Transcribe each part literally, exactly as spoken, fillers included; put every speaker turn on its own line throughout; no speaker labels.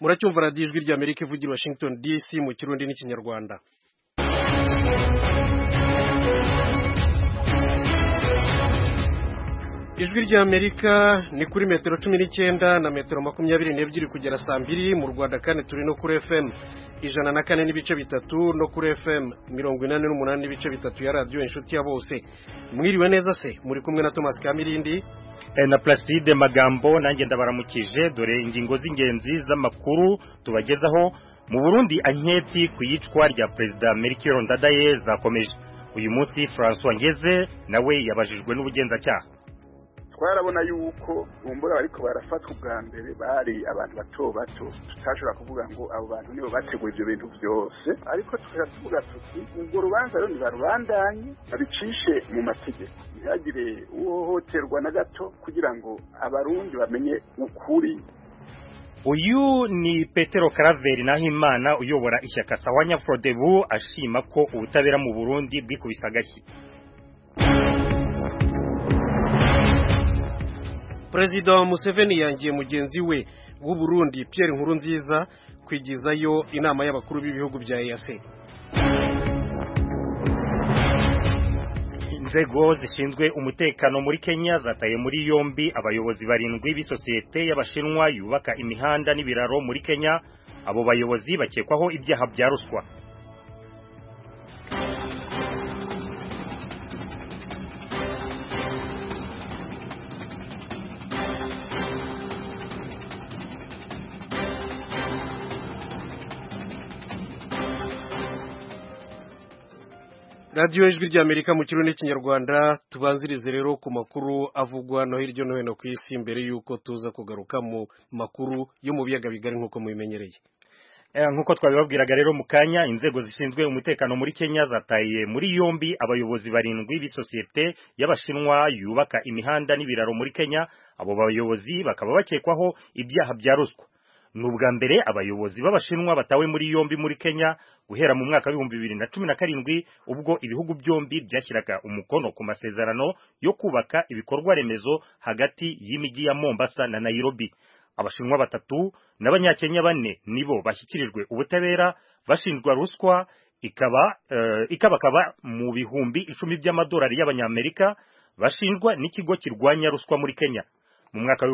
muracyumva radiyo ijwi ry'Amerika ivugira Washington D C mu kirundi n'ikinyarwanda. Ijwi ry'Amerika ni kuri metero cumi n'icyenda na metero makumyabiri n'ebyiri kugera saa mbiri mu Rwanda, kandi turi no kuri F M ijana na kane n'ibice bitatu no kuri F M mirongo inani n'umunani n'ibice bitatu ya radiyo inshuti ya bose. Mwiriwe neza se, muri kumwe na Thomas Kamirindi
na Placide Magambo, nanjye ndabaramukije. Dore ingingo z'ingenzi z'amakuru tubagezaho. Mu Burundi, anketi ku yicwa rya Perezida Melchior Ndadaye zakomeje. Uyu munsi François Ngeze nawe yabajijwe n'ubugenzacyaha.
Twarabona yuko umbura bariko barafatwa ubwa mbere bari abantu bato bato, tutashobora kuvuga ngo abo bantu nibo bateguye ibyo bintu byose, ariko tukavuga tuti ubwo rubanza rero nibarubandanye babicishe mu mategeko, ntihagire uhohoterwa na gato, kugira ngo abarundi bamenye ukuri.
Uyu ni Petero Karaveri Nahimana uyobora ishyaka Sawanya Frodebu, ashima ko ubutabera mu Burundi bwikubise agashyi.
Perezida Museveni yangiye mugenzi we w'u Burundi Pierre Nkurunziza kwigizayo inama y'abakuru b'ibihugu bya E A C.
Inzego zishinzwe umutekano muri Kenya zataye muri yombi abayobozi barindwi b'isosiyete y'Abashinwa yubaka imihanda n'ibiraro muri Kenya. Abo bayobozi bakekwaho ibyaha bya ruswa.
Radio ijwi ry'Amerika mu kirundi n'ikinyarwanda. Tubanzirize rero ku makuru avugwa no hirya no hino ku isi mbere yuko tuza kugaruka mu makuru yo mu biyaga bigari nkuko mubimenyereye.
Eh nkuko twabibabwiraga rero mu kanya, inzego zishinzwe umutekano muri Kenya zataye muri yombi abayobozi barindwi b'isosiyete y'Abashinwa yubaka imihanda n'ibiraro muri Kenya. Abo bayobozi bakaba bakekwaho ibyaha bya ruswa. Nubwa mbere abayobozi b'Abashinwa batawe muri yombi muri Kenya guhera mu mwaka w'ibihumbi bibiri na cumi na karindwi, ubwo ibihugu byombi byashyiraga umukono ku masezerano yo kubaka ibikorwa remezo hagati y'imijyi ya Mombasa na Nairobi. Abashinwa batatu n'Abanyakenya bane nibo bashyikirijwe ubutabera bashinjwa ruswa, ikaba uh, ikabakaba mu bihumbi icumi by'amadolari y'Abanyamerika, bashinjwa n'ikigo kirwanya ruswa muri Kenya. Mu mwaka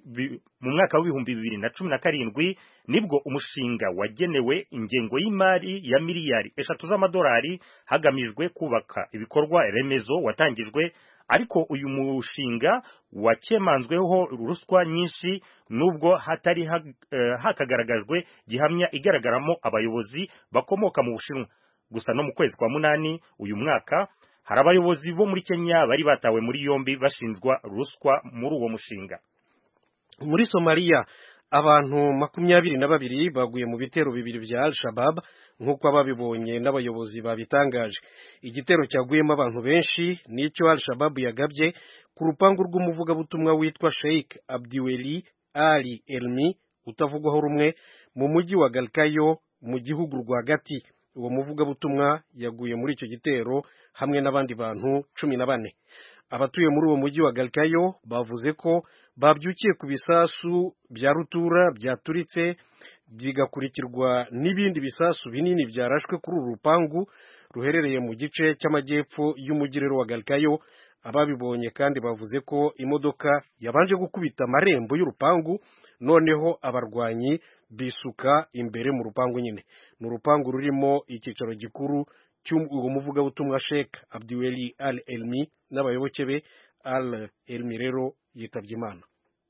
mu mwaka w'ibihumbi bibiri na cumi na karindwi nibwo umushinga wagenewe ingengo y'imari ya miliyari eshatu z'amadolari hagamijwe kubaka ibikorwa remezo watangijwe, ariko uyu mushinga wakemanzweho ruswa nyinshi nubwo hatari ha, uh, hakagaragajwe gihamya igaragaramo abayobozi bakomoka mu Bushinwa. Gusa no mu kwezi kwa munani uyu mwaka hari abayobozi bo muri Kenya bari batawe muri yombi bashinjwa ruswa muri uwo mushinga.
Muri Somalia abantu makumyabiri na babiri baguye mu bitero bibiri bya Al-Shabaab nkuko ababibonye n'abayobozi babitangaje. Igitero cyaguyemo abantu benshi nicyo Al-Shabaab yagabye ku rupangu rw'umuvugabutumwa witwa Sheikh Abdiweli Ali Elmi utavugwaho rumwe mu mujyi wa Galkayo mu gihugu rwagati. Uwo muvugabutumwa yaguye muri icyo gitero hamwe n'abandi bantu cumi na bane. Abatuye muri uwo mujyi wa Galkayo bavuze ko babyukiye ku bisasu bya rutura byaturitse bigakurikirwa n'ibindi bisasu binini byarashwe kuri uru rupangu ruherereye mu gice cy'amajyepfo y'umujyi wa Galkayo. Ababibonye kandi bavuze ko imodoka yabanje gukubita amarembo y'urupangu, noneho abarwanyi bisuka imbere mu rupangu nyine. Ni urupangu rurimo icyicaro gikuru cy'uwo muvugabutumwa Sheikh Abdiweli Al Elmi n'abayoboke be. Al Elmi rero yitabye Imana.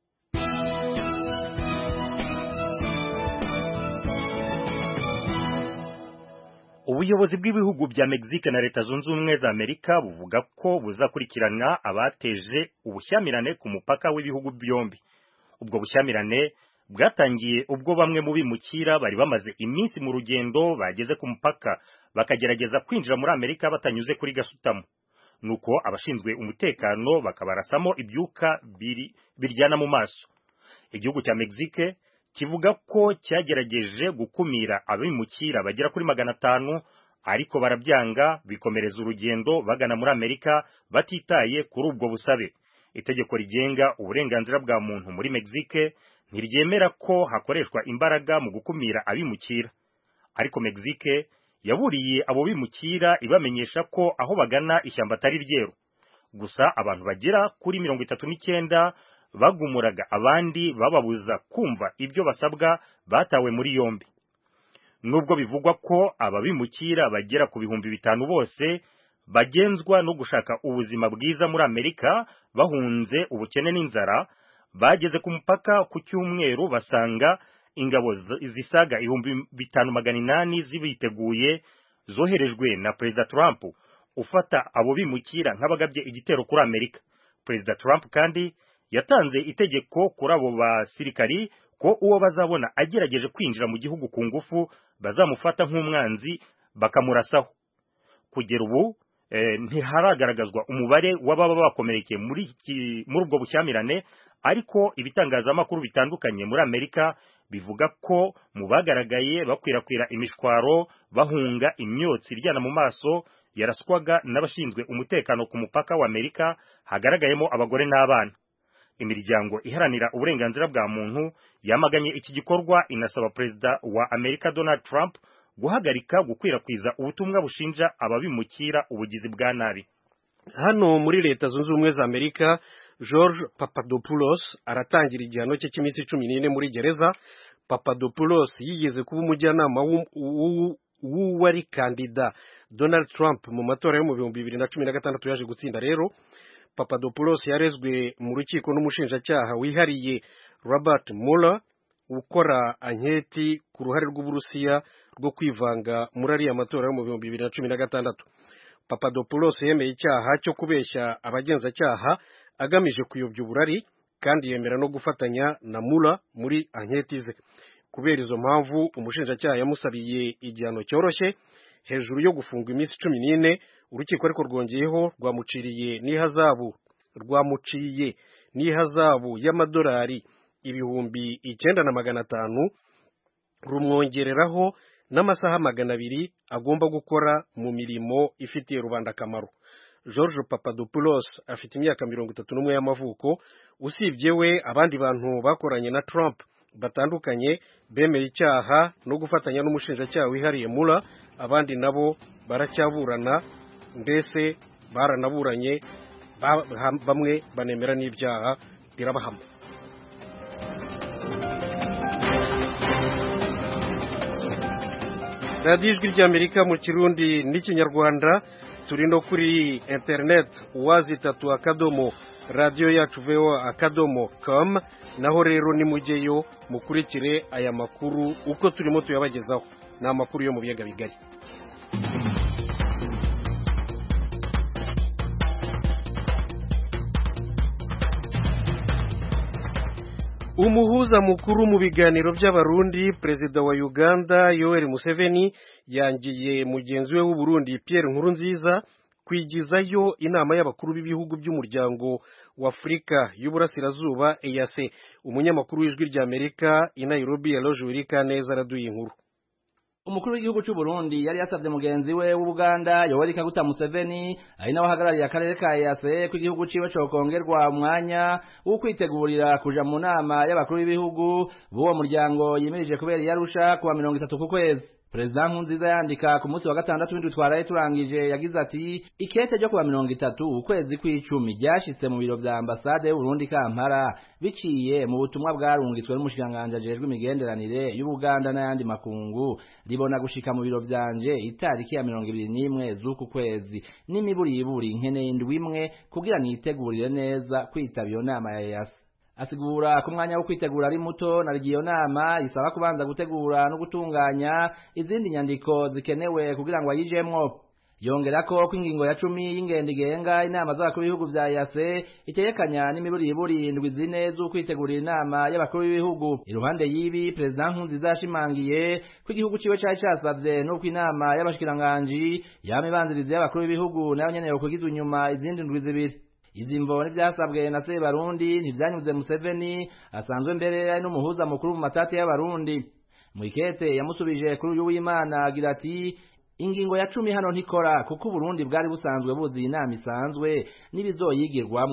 Ubuyobozi bw'ibihugu bya Mexique na Leta Zunze Ubumwe za Amerika buvuga ko buzakurikirana abateje ubushyamirane ku mupaka w'ibihugu byombi. Ubwo bushyamirane bwatangiye ubwo bamwe mu bimukira bari bamaze iminsi mu rugendo bageze ku mupaka bakagerageza kwinjira muri Amerika batanyuze kuri gasutamo. Nuko abashinzwe umutekano bakabarasamo ibyuka biri biryana mu maso. Igihugu cya Mexique kivuga ko cyagerageje gukumira abimukira bagera kuri magana atanu, ariko barabyanga bikomereza urugendo bagana muri Amerika batitaye kuri ubwo busabe. itegeko rigenga uburenganzira bwa muntu muri Mexique ntiryemera ko hakoreshwa imbaraga mu gukumira abimukira, ariko Mexique yaburiye abo bimukira ibamenyesha ko aho bagana ishyamba atari ryeru. Gusa abantu bagera kuri mirongo itatu n'icyenda bagumuraga abandi bababuza kumva ibyo basabwa batawe muri yombi. Nubwo bivugwa ko ababimukira bagera ku bihumbi bitanu bose bagenzwa no gushaka ubuzima bwiza muri Amerika bahunze ubukene n'inzara, bageze ku mupaka ku cyumweru basanga ingabo zisaga ibihumbi bitanu magana inani zibiteguye zoherejwe na Perezida Trump ufata abo bimukira nk'abagabye igitero kuri Amerika. Perezida Trump kandi yatanze itegeko kuri abo basirikari ko uwo bazabona agerageje kwinjira mu gihugu ku ngufu bazamufata nk'umwanzi bakamurasaho. Kugera ubu eh, ntiharagaragazwa umubare w'ababa bakomerekeye muri muri ubwo bushyamirane, ariko ibitangazamakuru bitandukanye muri Amerika bivuga ko mu bagaragaye bakwirakwira imishwaro bahunga imyotsi iryana mu maso yaraswaga n'abashinzwe umutekano ku mupaka wa Amerika hagaragayemo abagore n'abana. Imiryango iharanira uburenganzira bwa muntu yamaganye iki gikorwa, inasaba Perezida wa Amerika Donald Trump guhagarika gukwirakwiza ubutumwa bushinja ababimukira ubugizi bwa nabi.
Hano muri Leta Zunze Ubumwe za Amerika, George Papadopoulos aratangira igihano cye cy'iminsi cumi n'ine muri gereza. Papadopoulos yigeze kuba umujyanama w'uwari kandida Donald Trump mu matora yo mu bihumbi bibiri na cumi na gatandatu yaje gutsinda. Rero Papadopoulos yarezwe mu rukiko n'umushinjacyaha wihariye Robert Mueller ukora anketi ku ruhare rw'Uburusiya rwo kwivanga muri ariya matora yo mu bihumbi bibiri na cumi na gatandatu. Papadopoulos yemeye icyaha cyo kubeshya abagenzacyaha agamije kuyobya uburari, kandi yemera no gufatanya na Mueller muri anketi ze. Kubera izo mpamvu umushinjacyaha yamusabiye igihano cyoroshye hejuru yo gufungwa iminsi cumi n'ine. Urukiko ariko rwongeyeho rwamuciriye n'ihazabu rwamuciye n'ihazabu y'amadolari ibihumbi icyenda na magana atanu, rumwongereraho n'amasaha magana abiri agomba gukora mu mirimo ifitiye rubanda akamaro. George Papadopoulos afite imyaka mirongo itatu n'umwe y'amavuko. Usibye we, abandi bantu bakoranye na Trump batandukanye bemeye icyaha no gufatanya n'umushinjacyaha wihariye Mueller. Abandi nabo baracyaburana, mbese baranaburanye, bamwe banemera n'ibyaha birabahama. Radio Ijwi ry'Amerika mu Kirundi n'Ikinyarwanda, turi no kuri internet wazi tatu akadomo radio yacu voa akadomo com. Naho rero nimujyeyo mukurikire aya makuru uko turimo tuyabagezaho. Ni amakuru yo mu biyaga bigari. Umuhuza mukuru mu biganiro by'abarundi, Perezida wa Uganda Yoweri Museveni yangiye mugenzi we w'u Burundi Pierre Nkurunziza kwigizayo inama y'abakuru b'ibihugu by'umuryango wa Afrika y'Uburasirazuba E A C. Umunyamakuru w'Ijwi ry'Amerika i Nairobi Eloge Wirikaneza araduye inkuru.
Umukuru w'igihugu cy'u Burundi yari yasabye mugenzi we w'Ubuganda Yoweri Kaguta Museveni ari nawe ahagarariye akarere ka E A C ko igihugu ciwe cokongerwa umwanya wo kwitegurira kuja mu nama y'abakuru b'ibihugu b'uwo muryango yimirije kubera yarusha kuwa mirongo itatu ku kwezi. Perezida Nkurunziza yandika ku munsi wa gatandatu w'indwi twaraye turangije yagize ati ikete ryo kuwa mirongo itatu ukwezi kw'icumi ryashitse mu biro vya ambasade y'u Burundi Kampala biciye mu butumwa bwarungitswe n'umushikanganje ajejwe imigenderanire y'Ubuganda n'ayandi makungu, ribona gushika mu biro vyanje itariki ya mirongo ibiri n'imwe z'uku kwezi n'imiburiburi nkeneye indwi imwe kugira nitegurire neza kwitaba iyo nama ya E A C. Asigura ku mwanya wo kwitegura ari muto na rigiyo nama isaba kubanza gutegura no gutunganya izindi nyandiko zikenewe kugira ngo ayijemwo. Yongera ko kw'ingingo ya cumi y'ingendo igenga inama z'abakuru b'ibihugu vya E A C itegekanya n'imiburiburi indwi zine zo kwitegurira inama y'abakuru b'ibihugu. Iruhande y'ibi, Perezida Nkurunziza yashimangiye ko igihugu ciwe cari casavye n'uko inama y'abashikiranganji yama ibanziriza y'abakuru b'ibihugu nayo nyene yokwigizwa inyuma izindi ndwi zibiri. Izi mvo n'ivyasabwe na Sebarundi ntivyanyuze Museveni asanzwe mbere ari n'umuhuza mukuru mu matati y'abarundi. Mwikete yamusubije kuri uyu w'Imana agira ati ingingo ya cumi hano ntikora kuko Burundi bwari busanzwe buzi inama isanzwe n'ibizoyigirwamwo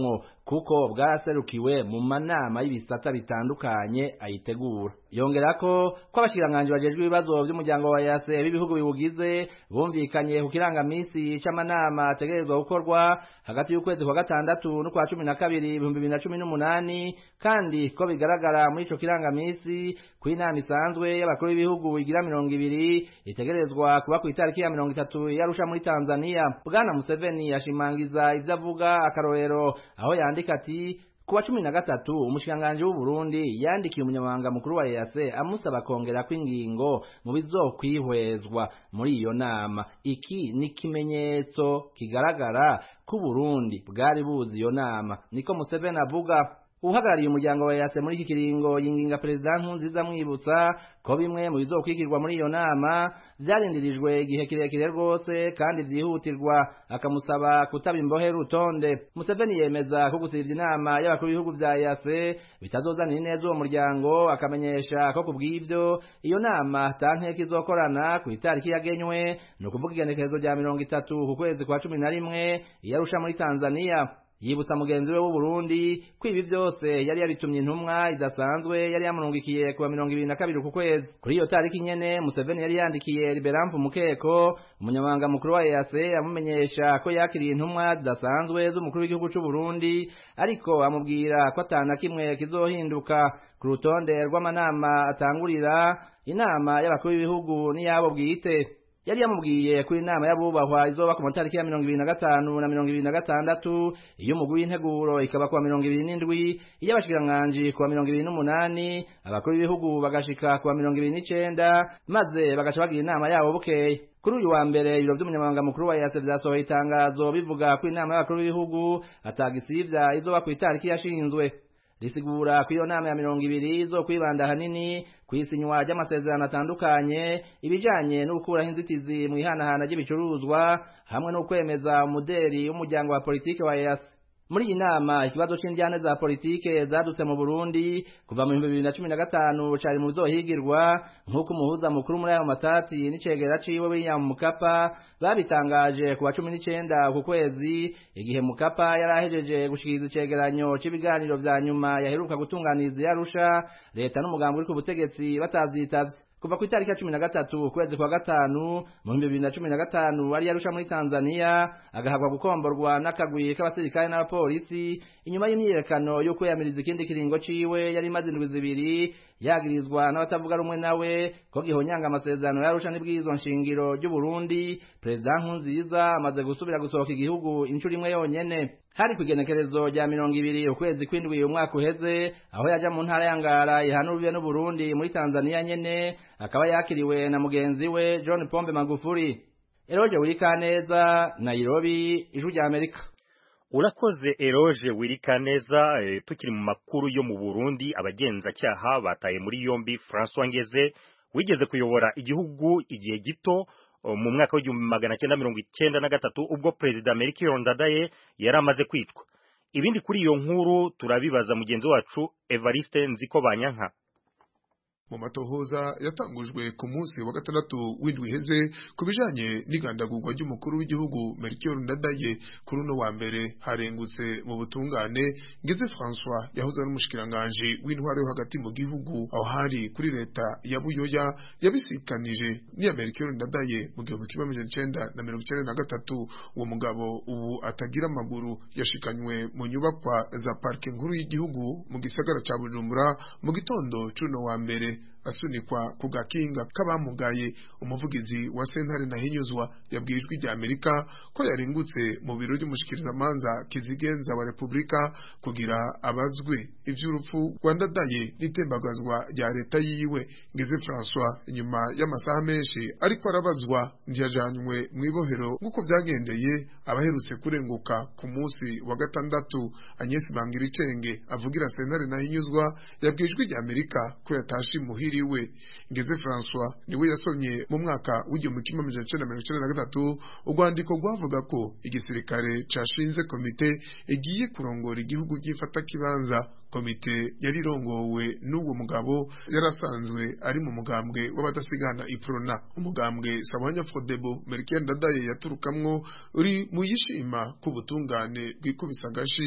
kuko bwaraserukiwe mu manama y'ibisata bitandukanye ayitegura. Yongerako ko abashikiranganje bajejwe ibibazo by'umuryango wa EAC b'ibihugu biwugize bumvikanye ku kirangamisi c'amanama ategerezwa gukorwa hagati y'ukwezi kwa gatandatu no kwa cumi na kabiri ibihumbi bibiri na cumi n'umunani, kandi ko bigaragara muri ico kirangamisi ku inama isanzwe y'abakuru b'ibihugu igira mirongo ibiri itegerezwa kuba ku itariki ya mirongo itatu y'Arusha muri Tanzania. Bwana Museveni yashimangiza ivyo avuga akarorero aho yandika ati kuwa cumi na gatatu umushikanganje w'u Burundi yandikiye umunyamabanga mukuru wa EAC amusaba kongera kw'ingingo mu bizokwihwezwa muri iyo nama. Iki ni kimenyetso kigaragara ku Burundi bwari buzi iyo nama, niko Museveni avuga. Uhagarariye umuryango wa EAC muri iki kiringo yinginga President Nkurunziza mwibutsa ko bimwe mu bizokwikirwa muri iyo nama vyarindirijwe igihe kirekire rwose kandi vyihutirwa, akamusaba kutaba imbohe rutonde. Museveni yemeza ko gusivya inama y'abakuru b'ibihugu vya EAC bitazozanira neza uwo muryango, akamenyesha ko kubw'ivyo iyo nama tankeka izokorana ku itariki yagenywe, no kuvuga igenekerezo rya mirongo itatu ku kwezi kwa cumi na rimwe y'Arusha muri Tanzania. Yibutsa mugenzi we w'u Burundi ko ibi byose yari yabitumye intumwa idasanzwe yari yamurungikiye kuwa mirongo ibiri na kabiri ku kwezi. Kuri iyo tariki nyene Museveni yari yandikiye Liberampu Mukeko umunyamabanga mukuru wa EAC amumenyesha ko yakiriye intumwa zidasanzwe z'umukuru w'igihugu c'u Burundi, ariko amubwira ko atana kimwe kizohinduka ku rutonde rw'amanama atangurira inama y'abakuru b'ibihugu n'iyabo bwite. Yari yamubwiye kuri inama y'abubahwa izoba ku matariki ya mirongo ibiri na gatanu na mirongo ibiri na gatandatu, iyo umugwi w'integuro ikaba kuwa mirongo ibiri n'indwi, iyo abashikiranganje kuwa mirongo ibiri n'umunani, abakuru b'ibihugu bagashika kuwa mirongo ibiri n'icenda, maze bagaca bagira inama yabo bukeye. Kuri uyu wa mbere ibiro vy'umunyamabanga mukuru wa EAC vyasohoye itangazo bivuga ko inama y'abakuru b'ibihugu atagisivya izoba ku itariki yashinzwe. Risigura ko iyo nama ya mirongo ibiri zo kwibanda hanini kwisinywa ry'amasezerano atandukanye, ibijanye no gukuraho inzitizi mu ihanahana ry'ibicuruzwa hamwe no kwemeza umuderi w'umuryango wa politike wa EAC. Muri iyi nama ikibazo c'indyane za politike zadutse mu Burundi kuva mu bihumbi bibiri na cumi na gatanu cari mu bizohigirwa, nk'uko umuhuza mukuru muri ayo matati n'icegera ciwe William Mukapa babitangaje kuwa cumi n'icenda ku kwezi, igihe Mukapa yarahejeje gushikiriza icegeranyo c'ibiganiro vya nyuma yaheruka gutunganiriza y'Arusha, leta n'umugambi uri ku butegetsi batavyitavye. Kuva ku itariki ya cumi na gatatu kwezi kwa gatanu mu bihumbi bibiri na cumi na gatanu ari Arusha muri Tanzania, agahabwa gukomborwa n'akagwi k'abasirikare n'abapolisi inyuma y'imyiyerekano yo kwiyamiriza ikindi kiringo ciwe yari imaze indwi zibiri, yagirizwa n'abatavuga rumwe nawe ko gihonyanga amasezerano y'Arusha n'ibwirizwa nshingiro ry'u Burundi. President Nkurunziza amaze gusubira gusohoka igihugu incuro imwe yonyene, hari kugenekerezo rya mirongo ibiri ukwezi kw'indwi umwaka uheze, aho yaja mu ntara ya Ngara ihanuriwe n'u Burundi muri Tanzania nyene, akaba yakiriwe na mugenzi we John Pombe Magufuli. Eroje Wirikaneza, Nairobi, Ijwi rya Amerika.
Urakoze Eroje Wirikaneza. E, tukiri mu makuru yo mu Burundi, abagenza cyaha bataye muri yombi François Ngeze wigeze kuyobora igihugu igihe gito mu mwaka w'igihumbi magana cyenda mirongo icyenda na gatatu ubwo President Melchior Ndadaye yari amaze kwicwa. Ibindi kuri iyo nkuru turabibaza mugenzi wacu Evariste Nzikobanyanka.
Mu matohoza yatangujwe ku munsi wa gatandatu w'indwi heze kubijanye n'igandagurwa ry'umukuru w'igihugu Melchior Ndadaye, kuri uno wa mbere harengutse mu butungane Ngeze François yahoze ari umushikiranganje w'intwaro yo hagati mu gihugu, aho hari kuri leta ya Buyoya yabisikanije n'iya Melchior Ndadaye mu gihumbi kimwe magana cenda na mirongo icenda na gatatu. Uwo mugabo ubu atagira amaguru yashikanywe mu nyubakwa za parke nkuru y'igihugu mu gisagara ca Bujumbura mu gitondo c'uno wa mbere, asunikwa ku gakinga k'abamugaye. Umuvugizi wa sentare Nahinyuzwa yabwiye Ijwi rya Amerika ko yaringutse mu biro by'umushikirizamanza kizigenza wa Republika kugira abazwe ivy'urupfu rwa Ndadaye n'itembagazwa rya leta yiwe. Ngeze François nyuma y'amasaha menshi ariko arabazwa ntiyajanywe mu ibohero nk'uko vyagendeye abaherutse kurenguka ku munsi wa gatandatu. Agnes Bangiricenge avugira sentare Nahinyuzwa yabwiye Ijwi rya Amerika ko yatashi muhiri we. Ngeze François niwe yasomye mu mwaka w'igihumbi kimwe magana cenda mirongo icenda na gatatu urwandiko rwavuga ko igisirikare cashinze komite igiye kurongora igihugu byifata kibanza. Komite yari rongowe n'uwo mugabo yarasanzwe ari mu mugambwe w'abadasigana Iprona, umugambwe Sabanya Frodebo Melchior Ndadaye yaturukamwo uri mu yishima ku butungane bwikubisa gashi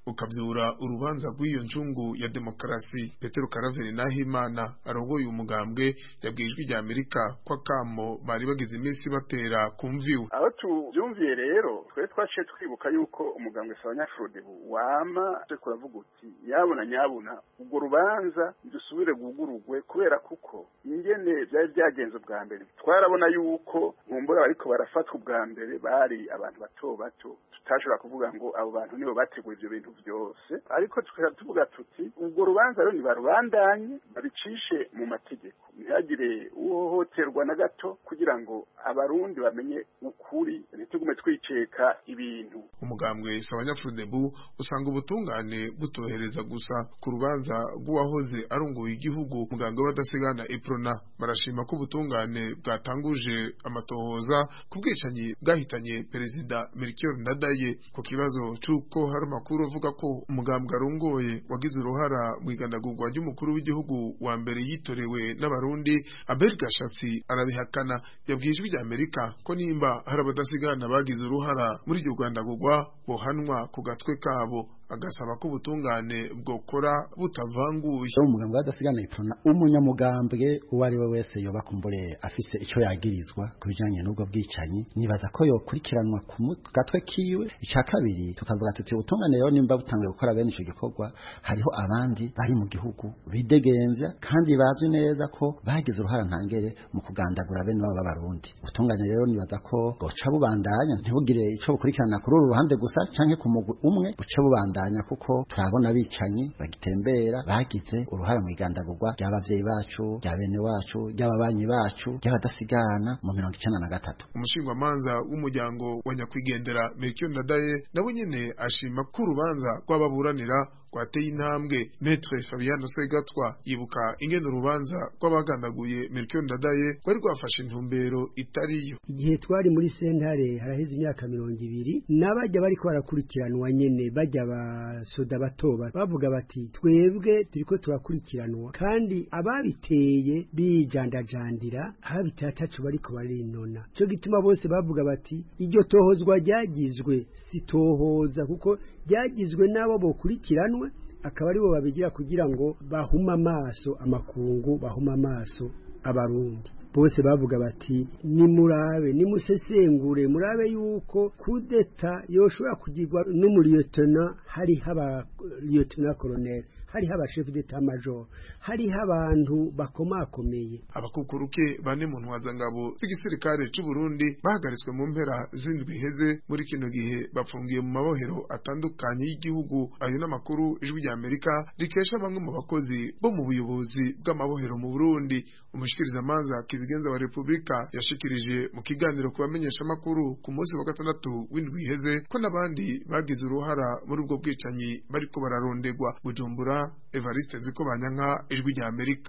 ukavyura urubanza rw'iyo njungu ya demokarasi. Petero Karaveri Nahimana arongoye umugambwe yabwijwe rya Amerika kwa kamo bari bagize iminsi batera kumviwe.
Aho tuvyumviye rero twe twaciye twibuka yuko umugambwe Sabanyafrode wama kuravuga uti yabona nyabuna ubwo rubanza dusubire gugurugwe kubera kuko ingene byari byagenze bwa mbere twarabona yuko nkumbura ariko barafatwa ubwa mbere bari abantu bato bato tutashobora kuvuga ngo abo bantu nibo bateguye ibyo bintu byose ariko tuvuga tuti ubwo rubanza rero nibarubandanye babicishe mu mategeko ntihagire uhohoterwa na gato kugira ngo abarundi bamenye ukuri ntitugume twiceka ibintu.
Umugambwe Sabanyafrode bu usanga ubutungane butohereza gusa ku rubanza rw'uwahoze arunguye igihugu muganga w'adasigana Iprona. Barashima ko ubutungane bwatanguje amatohoza ku bwicanyi bwahitanye perezida Melchior Ndadaye ku kibazo c'uko hari amakuru avuga ko umugambwe arongoye wagize uruhara mu igandagurwa ry'umukuru w'igihugu wa mbere yitorewe n'abarundi. Abel Gashatsi arabihakana, yabwijwe rya Amerika ko nimba hari abadasigana bagize uruhara muri iryo rwandagurwa bohanwa ku gatwe kabo, agasaba ko ubutungane bwokora butavanguye.
Umugambwe w'adasigana Iprona umunyamugambwe uwo ari we wese yoba kumbure afise ico yagirizwa kubijanye n'ubwo bwicanyi nibaza ko yokurikiranwa ku gatwe kiwe. Ica kabiri tukavuga tuti ubutungane rero nimba butangiye gukora bene ico gikorwa hariho abandi bari mu gihugu bidegenza kandi bazwi neza ko bagize uruhara ntangere mu kugandagura bene baba barundi. Ubutungane rero nibaza ko goca bubandanya ntibugire ico bukurikirana kuri uru ruhande gusa canke ku mugwi umwe buca bubandanya kuko turabona bicanyi bagitembera bagize uruhara mu igandagurwa ry'abavyeyi bacu rya bene wacu ry'ababanyi bacu ry'abadasigana mu mirongo icenda na gatatu.
Umushingwamanza w'umuryango wa nyakwigendera Melchior Ndadaye nabo nyene ashima ko urubanza rw'ababuranira kwateye intambwe. Maître Fabiano Segatwa yibuka ingene urubanza rw'abagandaguye Melchior Ndadaye rwari rwafashe intumbero itariyo.
Igihe twari muri sentare haraheze imyaka mirongo ibiri n'abajya bariko barakurikiranwa nyene bajya basoda batoba bavuga bati twebwe turiko turakurikiranwa kandi ababiteye bijandajandira abitatacu bariko barinona. Cyo gituma bose bavuga bati iryo tohozwa ryagizwe sitohoza kuko ryagizwe nabo bokurikiranwa akaba aribo babigira kugira ngo bahuma amaso amakungu bahuma amaso abarundi. Bose bavuga bati ni murabe ni musesengure murabe yuko kudeta yoshobora kugirwa n'umuriyotona hari haba lieutenant colonel hari haba chef d'état major hari abantu bakomakomeye.
Abakukuruke bane mu ntwazangabo z'igisirikare c'u Burundi bahagaritswe mu mpera z'indwi heze muri kino gihe bafungiye mu mabohero atandukanye y'igihugu. Ayo n'amakuru ijwi rya Amerika rikesha bamwe mu bakozi bo mu buyobozi bw'amabohero mu Burundi. Umushikirizamanza Kizigenza wa Republika yashikirije mu kiganiro kubamenyesha makuru ku munsi wa gatandatu w'indwi iheze ko nabandi bagize uruhara muri ubwo bwicanyi bariko bararondegwa. Bujumbura, Evariste Nzikobanyanka, ijwi rya Amerika.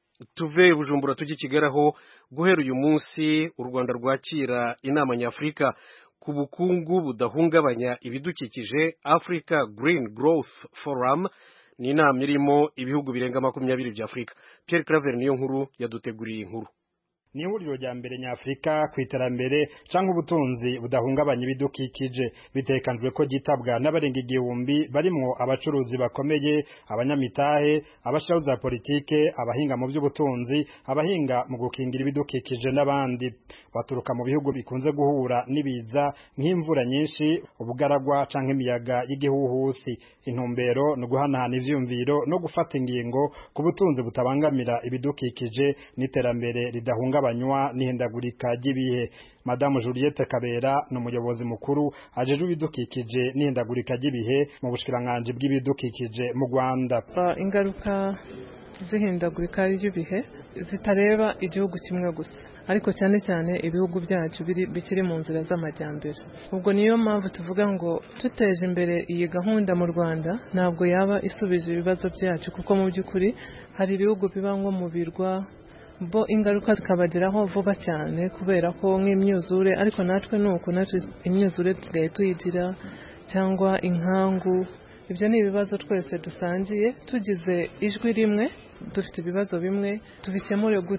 Tuve Bujumbura tujye Kigaraho. Guhera uyu munsi u Rwanda rwakira inama nyafrika ku bukungu budahungabanya ibidukikije, Africa Green Growth Forum. Ni inama irimo ibihugu birenga makumyabiri bya Afrika. Pierre Claver niyo nkuru yaduteguriye inkuru.
Ni ihuriro rya mbere nyafrika ku iterambere cyangwa ubutunzi budahungabanya ibidukikije, bitekanijwe ko gitabwa n'abarenga igihumbi barimo abacuruzi bakomeye, abanyamitahe, abashiraho za politike, abahinga mu by'ubutunzi, abahinga mu gukingira ibidukikije n'abandi. Baturuka mu bihugu bikunze guhura n'ibiza nk'imvura nyinshi, ubugaragwa canke imiyaga y'igihuhusi. Intumbero no guhanahana ivyumviro no gufata ingingo ku butunzi butabangamira ibidukikije n'iterambere ridahunga banywa n'ihindagurika ry'ibihe. Madame Juliette Kabera no muyobozi mukuru ajeje ibidukikije n'ihindagurika ry'ibihe mu bushikiranganje bw'ibidukikije mu Rwanda.
Uh, ingaruka zihindagurika ry'ibihe zitareba igihugu kimwe gusa, ariko cyane cyane ibihugu byacu biri bikiri mu nzira z'amajyambere. Ubwo niyo mpamvu tuvuga ngo tuteje imbere iyi gahunda mu Rwanda ntabwo yaba isubije ibibazo byacu, kuko mu by'ukuri hari ibihugu biba nko mu birwa bo ingaruka zikabageraho vuba cyane kubera ko nk'imyuzure, ariko natwe nuko natwe imyuzure tugaye tuyigira cyangwa inkangu. Ibyo ni ibibazo twese dusangiye, tugize ijwi rimwe dufite ibibazo bimwe tubikemure gute.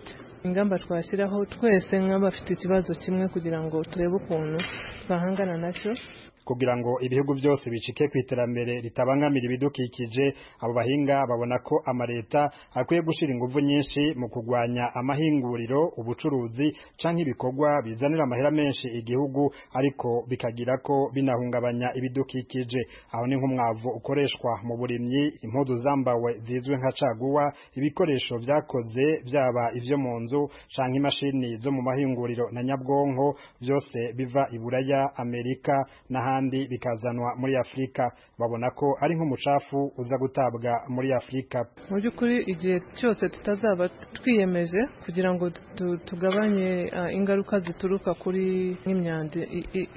ingamba twashyiraho twese nk'abafite ikibazo kimwe kugira ngo turebe ukuntu twahangana nacyo
kugira ngo ibihugu byose bicike ku iterambere ritabangamira ibidukikije. Abo bahinga babona ko amareta akwiye gushira ingufu nyinshi mu kugwanya amahinguriro, ubucuruzi canke ibikorwa bizanira amahera menshi igihugu ariko bikagira ko binahungabanya ibidukikije. Aho ni nk'umwavu ukoreshwa mu burimyi, impuzu zambawe zizwe nka caguwa, ibikoresho vyakoze byaba ivyo mu nzu canke imashini zo mu mahinguriro na nyabwonko, byose biva i Buraya, Amerika na handi bikazanwa muri Afrika. Babona ko ari nk'umucafu uza gutabwa muri Afrika.
Mu by'ukuri igihe cyose tutazaba twiyemeje kugira ngo tugabanye uh, ingaruka zituruka kuri nk'imyanda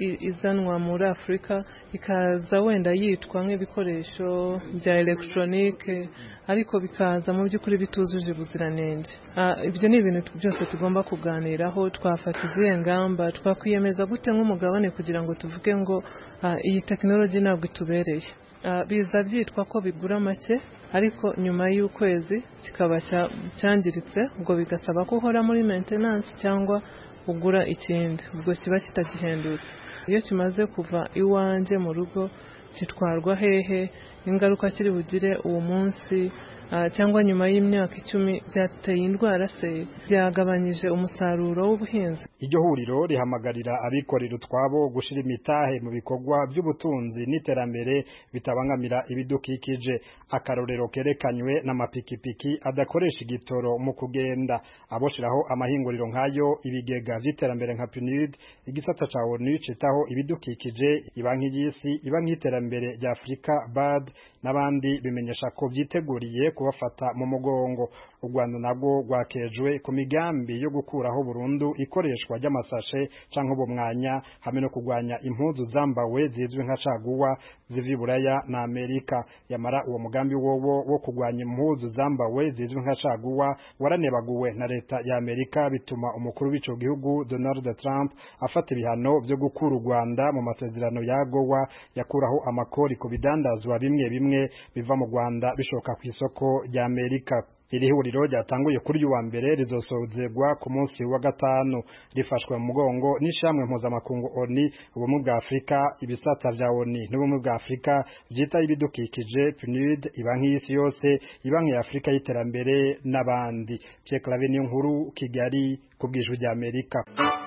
izanwa muri Afrika ikaza wenda yitwa nk'ibikoresho bya electronique ariko bikaza mu by'ukuri bituzuje ubuziranenge. Uh, ibyo ni ibintu byose tugomba kuganiraho, twafata izihe ngamba, twakwiyemeza gute nk'umugabane kugira ngo tuvuge ngo Uh, iyi technology ntabwo itubereye. Uh, biza byitwa ko bigura make ariko nyuma y'ukwezi kikaba cyangiritse, ubwo bigasaba ko uhora muri maintenance cyangwa ugura ikindi, ubwo kiba kitagihendutse. Iyo kimaze kuva iwanje mu rugo kitwarwa hehe, ingaruka kiri bugire uwo munsi Uh, cyangwa nyuma y'imyaka icumi byateye indwara se, byagabanyije umusaruro w'ubuhinzi.
Iryo huriro rihamagarira abikorera utwabo gushira imitahe mu bikorwa by'ubutunzi n'iterambere bitabangamira ibidukikije. Akarorero kerekanywe n'amapikipiki adakoresha igitoro mu kugenda. Aboshiraho amahinguriro nk'ayo ibigega by'iterambere nka P N U D, igisata ca O N U citaho ibidukikije, ibanki y'isi, ibanki y'iterambere rya Afrika B A D n'abandi bimenyesha ko byiteguriye kubafata mu mugongo. U Rwanda nabwo rwakejwe ku migambi yo gukuraho burundu ikoreshwa ry'amasashe canke ubumwanya hamwe no kugwanya impuzu zambawe zizwe nka caguwa zivi Buraya na Amerika. Yamara uwo mugambi wowo wo kugwanya impuzu zambawe zizwe nka caguwa waranebaguwe na leta ya Amerika, bituma umukuru w'ico gihugu Donald Trump afata ibihano byo gukura u Rwanda mu masezerano ya Gowa yakuraho amakori ku bidandazwa bimwe bimwe biva mu Rwanda bishoka ku isoko rya Amerika. Iri huriro ryatanguye kuri uyu wa mbere rizosozegwa ku munsi wa gatanu, rifashwe mu mugongo n'ishamwe mpuzamakungu O N U, ubumwe bwa Afrika, ibisata vya O N U n'ubumwe bwa Afrika byita ibidukikije, P N U D, ibanki y'isi yose, ibanki ya Afrika y'iterambere n'abandi. Pierre Claver niyo nkuru, Kigali, kubwijwe rya Amerika.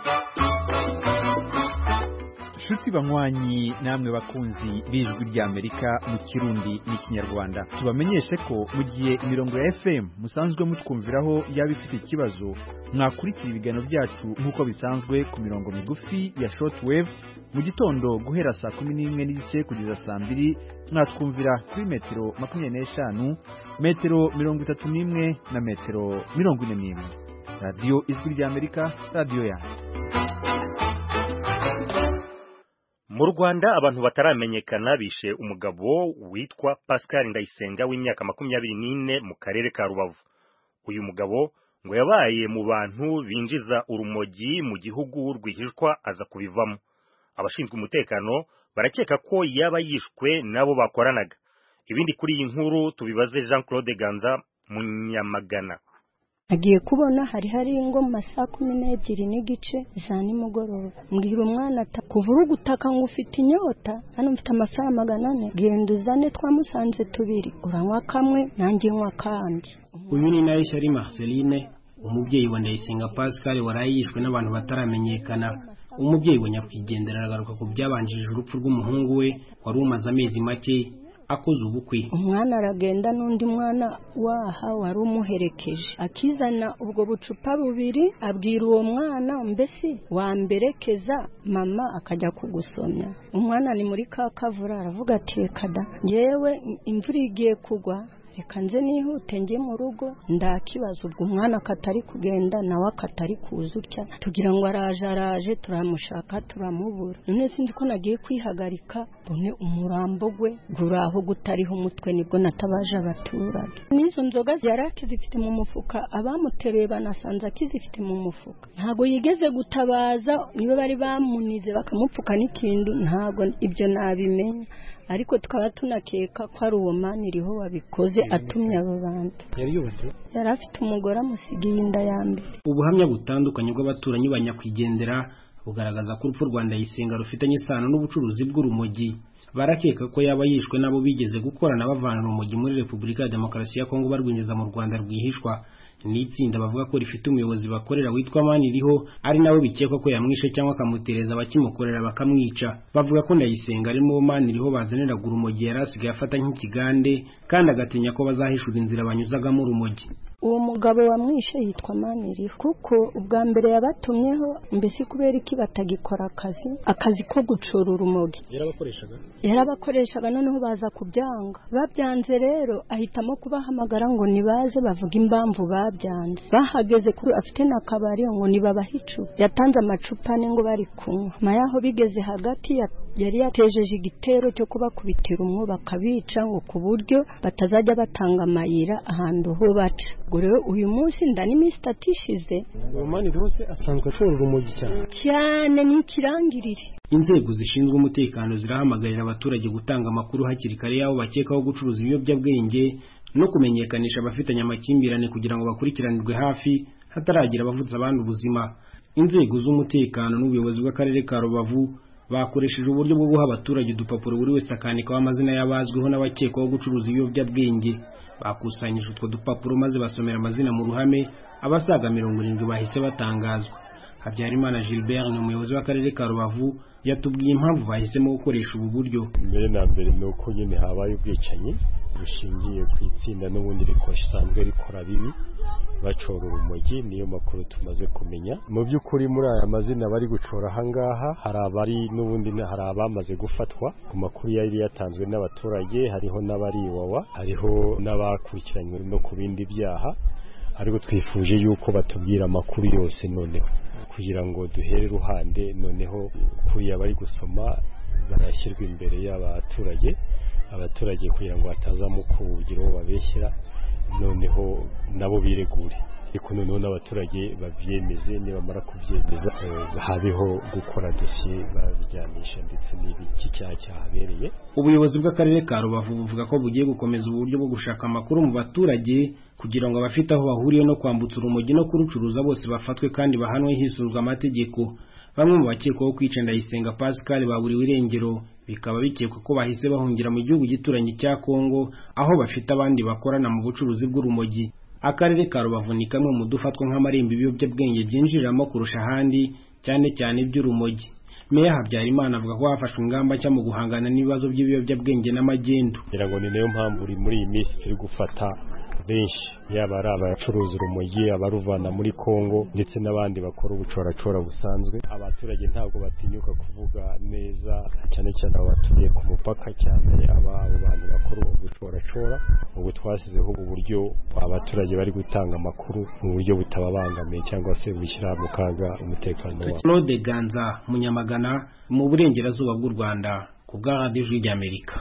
Shuti banywanyi namwe bakunzi bijwi rya Amerika mu Kirundi n'ikinyarwanda, tubamenyeshe ko mu gihe imirongo ya F M musanzwe mutwumviraho yaba ifite ikibazo, mwakurikira ibiganiro byacu nk'uko bisanzwe ku mirongo migufi ya shortwave mu gitondo guhera saa kumi n'imwe n'igice kugeza saa mbiri, mwatwumvira kuri metero makumyabiri n'eshanu, metero mirongo itatu n'imwe na metero mirongo ine n'imwe. Radio Ijwi rya Amerika, radio yanyu.
Mu Rwanda abantu bataramenyekana bishe umugabo witwa Pascal Ndayisenga w'imyaka makumyabiri n'ine mu karere ka Rubavu. Uyu mugabo ngo yabaye mu bantu binjiza urumogi mu gihugu rwihishwa aza kubivamo. Abashinzwe umutekano barakeka ko yaba yishwe nabo bakoranaga. Ibindi kuri iyi nkuru tubibaze Jean Claude Ganza mu Nyamagana.
Agiye kubona hari hari ingoma saa kumi n'ebyiri n'igice za nimugoroba, mbwira umwana ati kuvura gutaka ngo ufite inyota, hano mfite amafaranga magana ane, genda uzane twamusanze tubiri, uranywa kamwe nanjye nywa kandi.
Uyu ni Nayishari Marceline, umubyeyi wa Ndayisenga Pascal warayishwe n'abantu bataramenyekana. Umubyeyi wa nyakwigendera aragaruka ku byabanjije urupfu rw'umuhungu we wari umaze amezi make akoze ubukwe.
Umwana aragenda n'undi mwana waha wari umuherekeje, akizana ubwo bucupa bubiri, abwira uwo mwana mbese wamberekeza mama akajya kugusomya. Umwana ni muri ka kavura aravuga ati kada ngewe imvura igiye kugwa, reka nze nihute njye mu rugo ndakibaza. Ubwo umwana katari kugenda nawe akatari kuzutya, tugira ngo araje araje turamushaka turamubura. None sinzi ko nagiye kwihagarika bone umurambo gwe guraho gutariho umutwe, nibwo natabaje abaturage. Nizo nzoga yaraki zifite mu mufuka, abamuteruye banasanze akizifite mu mufuka. Ntago yigeze gutabaza, niba bari bamunize bakamupfuka n'ikindu, ntago ibyo nabimenya. ariko tukaba tunakeka ko ari uwo mani iriho wabikoze atumye abo bantu.
Yari yubatse
yari afite umugore amusigiye inda ya mbere.
Ubuhamya butandukanye bw'abaturanyi banyakwigendera bugaragaza ko urupfu rwa Ndayisenga rufitanye isano n'ubucuruzi bw'urumogi. Barakeka ko yaba yishwe nabo bigeze gukorana bavana urumogi muri Repubulika ya Demokarasi ya Kongo barwinjiza mu Rwanda rwihishwa. Ni itsinda bavuga ko rifite umuyobozi bakorera witwa Maniriho, ari nawe bikekwa ko yamwishe cyangwa akamutereza abakimukorera bakamwica. Bavuga ko Ndayisenga ari mu Maniriho bazaniraga urumogi yari asigaye afata nk'ikigande, kandi agatinya ko bazahishura inzira banyuzagamo urumogi.
Uwo mugabo wamwishe yitwa Maniriho, kuko ubwa mbere yabatumyeho mbese kubera iki batagikora akazi akazi ko gucura urumogi.
Yarabakoreshaga
yarabakoreshaga noneho baza kubyanga. Babyanze rero ahitamo kubahamagara ngo nibaze bavuga impamvu babyanze. Bahageze kuri afite nakabari ngo nibabahicu. Yatanze amacupa ne ngo bari kunywa. Mayaho bigeze hagati ya yari yatejeje igitero cyo kubakubitira umwo bakabica ngo ku buryo batazajya batanga amayira ahantu ho baca. Gure uyu munsi ndani mistatishize
umani rose asanzwe acura urumogi cyane
cyane n'ikirangirire.
Inzego zishinzwe umutekano zirahamagarira abaturage gutanga amakuru hakiri kare yabo bakekaho gucuruza ibiyobyabwenge no kumenyekanisha abafitanye amakimbirane kugira ngo bakurikiranirwe hafi hataragira abavutsa abandi ubuzima. Inzego z'umutekano n'ubuyobozi bw'akarere ka Rubavu bakoresheje uburyo bwo guha abaturage udupapuro buri wese akanika amazina y'abazwiho n'abakekwaho gucuruza ibiyobyabwenge. Bakusanyije utwo dupapuro maze basomera amazina mu ruhame, abasaga mirongo irindwi bahise batangazwa. Habyarimana Gilbert ni umuyobozi w'akarere ka Rubavu yatubwiye impamvu bahisemo gukoresha ubu buryo.
Mbere na mbere ni uko nyine habaye ubwicanyi bushingiye ku itsinda n'ubundi risanzwe rikora bibi bacora urumogi, niyo makuru tumaze kumenya. Mu by'ukuri muri aya mazina bari gucora ahangaha hari abari n'ubundi hari abamaze gufatwa ku makuru yari yatanzwe n'abaturage, hariho n'abari iwawa, hariho n'abakurikiranywe no ku bindi byaha, ariko twifuje yuko batubwira amakuru yose noneho kugira ngo duhere ruhande noneho kuri abari gusoma barashyirwa imbere y'abaturage abaturage kugira ngo batazamu kugira uwo babeshyira, noneho nabo biregure. Ariko noneho n'abaturage babyemeze, nibamara kubyemeza habeho gukora dosiye babijyanisha ndetse n'ibiki cyaha cyahabereye.
Ubuyobozi bw'akarere ka Rubavu buvuga ko bugiye gukomeza uburyo bwo gushaka amakuru mu baturage kugira ngo abafite aho bahuriye no kwambutsa urumogi no kurucuruza bose bafatwe kandi bahanwe hisunzwe amategeko. Bamwe mu bakekwaho kwica Ndayisenga Pascal baburiwe irengero, bikaba bikekwa ko bahise bahungira mu gihugu gituranye cya Kongo aho bafite abandi bakorana mu bucuruzi bw'urumogi. Akarere ka Rubavu ni kamwe mu dufatwa nk'amarembo ibiyobyabwenge byinjiriramo kurusha ahandi, cyane cyane iby'urumogi. Meya Habyarimana avuga ko hafashwe ingamba nshya mu guhangana n'ibibazo by'ibiyobyabwenge n'amagendu.
Ngira ngo ni nayo mpamvu uri muri iyi minsi turi gufata benshi, yaba ari abacuruza urumogi, abaruvana muri Kongo ndetse n'abandi bakora ubucoracora busanzwe. Abaturage ntabwo batinyuka kuvuga neza, cyane cyane abaturiye ku mupaka, cyane aba abantu bakora ubucoracora. Ubu twasizeho uburyo abaturage bari gutanga amakuru mu buryo butababangamiye cyangwa se bushyira mu kaga umutekano wabo.
Claude Ganza Munyamagana mu burengerazuba bw'u Rwanda ku bwa Radio y'Amerika.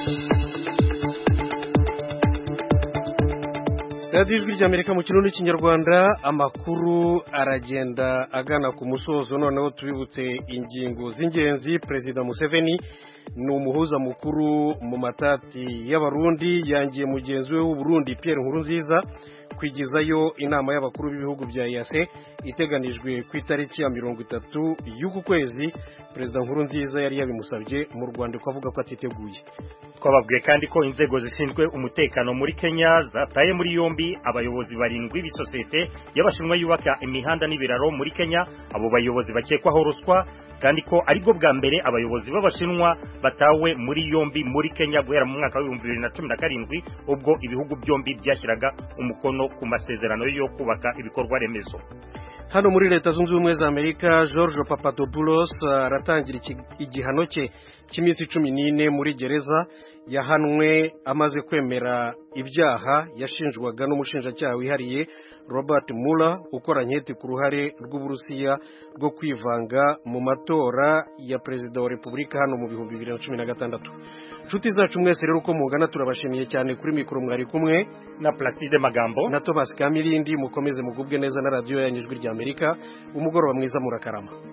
Radio Ijwi ry'Amerika mu kirundi cy'ikinyarwanda. Amakuru aragenda agana ku musozo, noneho tubibutse ingingo z'ingenzi. Perezida Museveni ni umuhuza mukuru mu matati y'abarundi, yangiye mugenzi we w'u Burundi Pierre Nkurunziza kwigizayo inama y'abakuru b'ibihugu bya E A C iteganijwe ku itariki ya mirongo itatu y'uku kwezi. Perezida Nkurunziza yari yabimusabye mu Rwanda ko avuga ko atiteguye.
Twababwiye kandi ko inzego zishinzwe umutekano muri Kenya zataye muri yombi abayobozi barindwi b'isosiyete y'abashinwa yubaka imihanda n'ibiraro muri Kenya. Abo bayobozi bakekwaho ruswa, kandi ko aribwo bwa mbere abayobozi b'abashinwa batawe muri yombi muri Kenya guhera mu mwaka wa bibiri na cumi na karindwi, ubwo ibihugu byombi byashyiraga umukono ku masezerano yo kubaka ibikorwa remezo.
Hano muri Leta Zunze Ubumwe za Amerika, George Papadopoulos aratangira igihano cye cy'iminsi cumi n'ine muri gereza. Yahanwe amaze kwemera ibyaha yashinjwaga n'umushinjacyaha wihariye Robert Mueller ukora nketi ku ruhare rw'Uburusiya rwo kwivanga mu matora ya perezida wa Repubulika hano mu bihumbi bibiri na cumi na gatandatu. Nshuti zacu mwese rero uko mungana turabashimiye cyane. Kuri mikoro mwari kumwe
na Placide Magambo
na Thomas Kamirindi. Mukomeze mugubwe neza na radio yanyu Ijwi ry'Amerika. Umugoroba mwiza, murakarama.